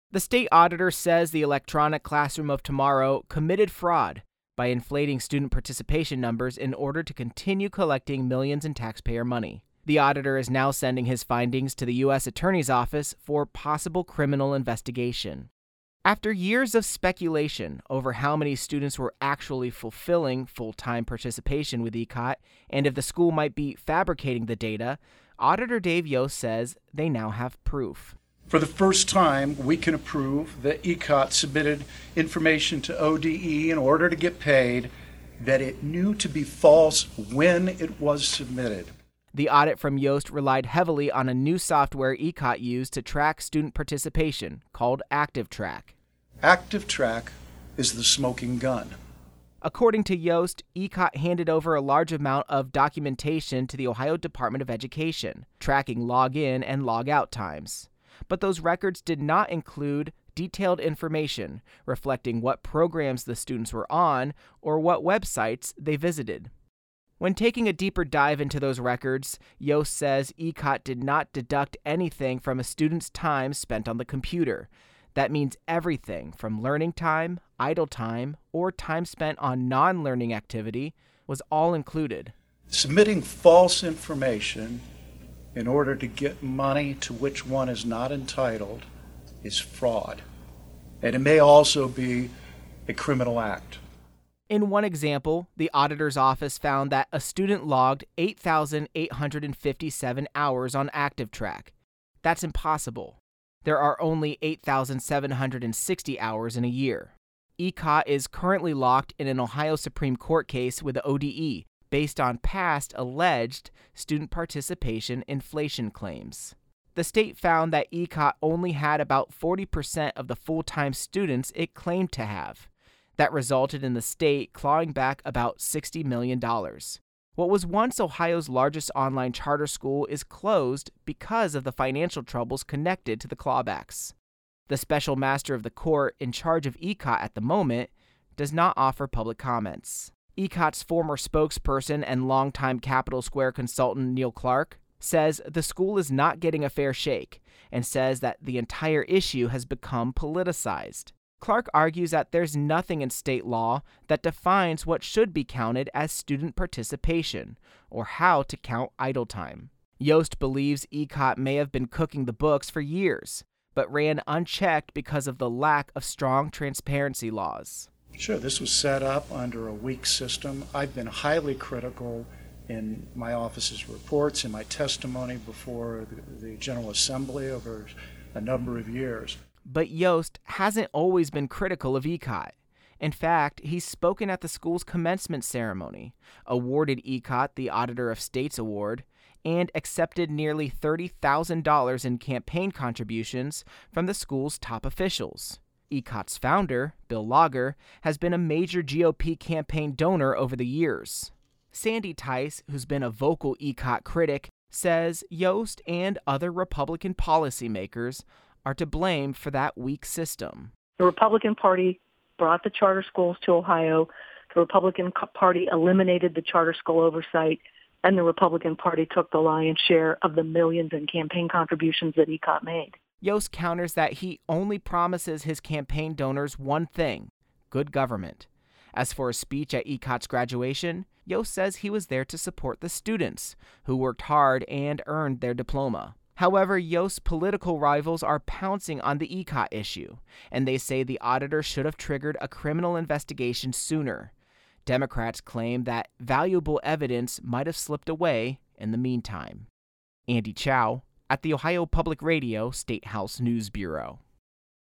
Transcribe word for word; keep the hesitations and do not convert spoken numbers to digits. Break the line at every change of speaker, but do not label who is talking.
The state auditor says the electronic classroom of tomorrow committed fraud by inflating student participation numbers in order to continue collecting millions in taxpayer money. The auditor is now sending his findings to the U S Attorney's Office for possible criminal investigation. After years of speculation over how many students were actually fulfilling full-time participation with E C O T and if the school might be fabricating the data, Auditor Dave Yost says they now have proof.
For the first time, we can prove that E C O T submitted information to O D E in order to get paid that it knew to be false when it was submitted.
The audit from Yost relied heavily on a new software E C O T used to track student participation, called ActiveTrack.
ActiveTrack is the smoking gun.
According to Yost, E C O T handed over a large amount of documentation to the Ohio Department of Education, tracking log-in and log-out times. But those records did not include detailed information reflecting what programs the students were on or what websites they visited. When taking a deeper dive into those records, Yost says E C O T did not deduct anything from a student's time spent on the computer. That means everything from learning time, idle time, or time spent on non-learning activity was all included.
Submitting false information in order to get money to which one is not entitled is fraud. And it may also be a criminal act.
In one example, the auditor's office found that a student logged eight thousand eight hundred fifty-seven hours on ActiveTrack. That's impossible. There are only eight thousand seven hundred sixty hours in a year. E C O T is currently locked in an Ohio Supreme Court case with the O D E based on past alleged student participation inflation claims. The state found that E C O T only had about forty percent of the full-time students it claimed to have. That resulted in the state clawing back about sixty million dollars. What was once Ohio's largest online charter school is closed because of the financial troubles connected to the clawbacks. The special master of the court in charge of E C O T at the moment does not offer public comments. E C O T's former spokesperson and longtime Capitol Square consultant Neil Clark says the school is not getting a fair shake and says that the entire issue has become politicized. Clark argues that there's nothing in state law that defines what should be counted as student participation or how to count idle time. Yost believes E C O T may have been cooking the books for years, but ran unchecked because of the lack of strong transparency laws.
Sure, this was set up under a weak system. I've been highly critical in my office's reports and my testimony before the, the General Assembly over a number of years.
But Yost hasn't always been critical of E C O T. In fact, he's spoken at the school's commencement ceremony, awarded E C O T the Auditor of States Award, and accepted nearly thirty thousand dollars in campaign contributions from the school's top officials. E C O T's founder, Bill Lager, has been a major G O P campaign donor over the years. Sandy Tice, who's been a vocal E C O T critic, says Yost and other Republican policymakers are to blame for that weak system.
The Republican Party brought the charter schools to Ohio. The Republican Party eliminated the charter school oversight, and the Republican Party took the lion's share of the millions in campaign contributions that E C O T made.
Yost counters that he only promises his campaign donors one thing: good government. As for his speech at E C O T's graduation, Yost says he was there to support the students, who worked hard and earned their diploma. However, Yost's political rivals are pouncing on the E C O T issue, and they say the auditor should have triggered a criminal investigation sooner. Democrats claim that valuable evidence might have slipped away in the meantime. Andy Chow at the Ohio Public Radio State House News Bureau.